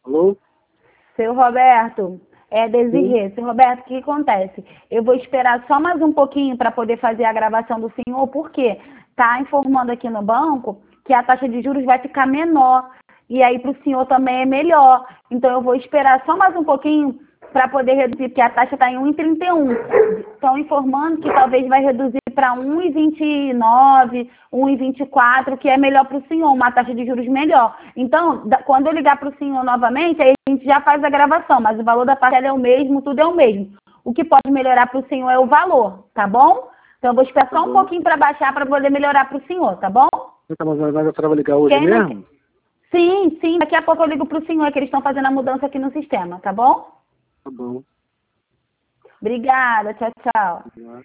Alô? Seu Roberto, é Desirê. Sim. Seu Roberto, o que acontece? Eu vou esperar só mais um pouquinho para poder fazer a gravação do senhor, porque está informando aqui no banco que a taxa de juros vai ficar menor. E aí para o senhor também é melhor. Então eu vou esperar só mais um pouquinho para poder reduzir, porque a taxa está em 1,31. Estão informando que talvez vai reduzir para 1,29, 1,24, que é melhor para o senhor, uma taxa de juros melhor. Então, quando eu ligar para o senhor novamente, aí a gente já faz a gravação, mas o valor da parcela é o mesmo, tudo é o mesmo. O que pode melhorar para o senhor é o valor, tá bom? Então, eu vou esperar Tá só um bom. pouquinho para baixar para poder melhorar para o senhor, tá bom? Então, mas a senhora vai ligar hoje Quem não... mesmo? Sim, sim, daqui a pouco eu ligo para o senhor, que eles estão fazendo a mudança aqui no sistema, tá bom? Tá bom. Obrigada, tchau, tchau. Obrigado.